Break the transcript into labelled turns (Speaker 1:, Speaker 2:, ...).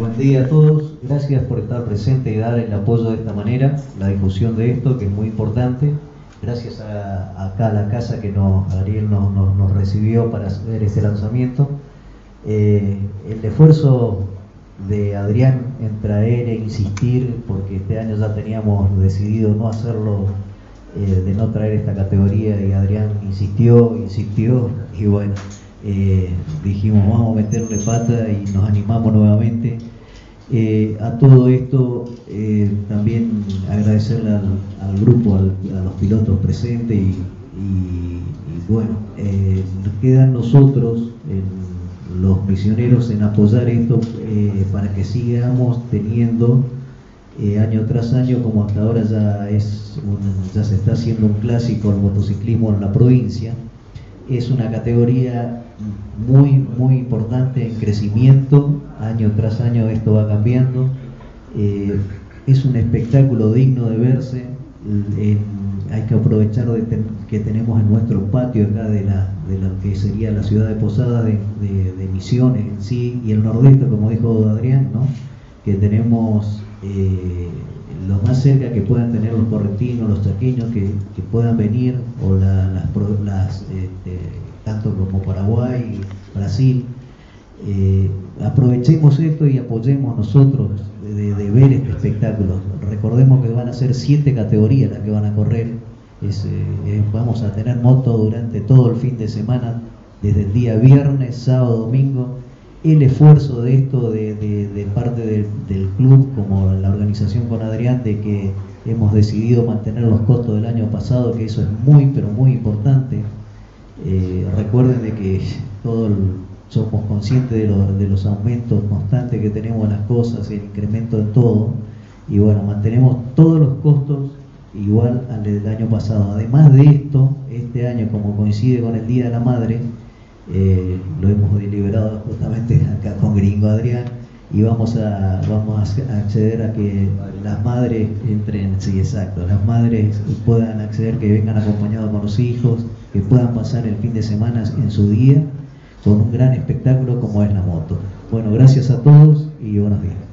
Speaker 1: Buen día a todos, gracias por estar presente y dar el apoyo de esta manera, la difusión de esto que es muy importante. Gracias acá a la casa que Ariel nos recibió para hacer este lanzamiento. El esfuerzo de Adrián en traer e insistir, porque este año ya teníamos decidido no hacerlo, de no traer esta categoría, y Adrián insistió y bueno, dijimos vamos a meterle pata y nos animamos nuevamente. A todo esto también agradecerle al grupo, a los pilotos presentes y bueno, quedan nosotros, los misioneros, en apoyar esto para que sigamos teniendo año tras año, como hasta ahora ya se está haciendo un clásico el motociclismo en la provincia. Es una categoría muy importante en crecimiento, año tras año esto va cambiando. Es un espectáculo digno de verse. Hay que aprovechar que tenemos en nuestro patio acá de lo que sería la ciudad de Posadas, de Misiones en sí, y el nordeste, como dijo Adrián, ¿no? Que tenemos lo más cerca que puedan tener los correntinos, los chaqueños que puedan venir, o tanto como Paraguay, Brasil. Aprovechemos esto y apoyemos nosotros de ver este espectáculo. Recordemos que van a ser 7 categorías las que van a correr. Vamos a tener moto durante todo el fin de semana, desde el día viernes, sábado, domingo. El esfuerzo de esto de parte del club, como la organización con Adrián, de que hemos decidido mantener los costos del año pasado, que eso es pero muy importante. Recuerden de que somos conscientes de los aumentos constantes que tenemos en las cosas, el incremento en todo, y bueno, mantenemos todos los costos igual al del año pasado. Además de esto, este año, como coincide con el Día de la Madre, lo hemos deliberado justamente acá con Gringo Adrián, y vamos a acceder a que las madres entren, sí, exacto, las madres puedan acceder, que vengan acompañados con los hijos, que puedan pasar el fin de semana en su día con un gran espectáculo como es la moto. Bueno, gracias a todos y buenos días.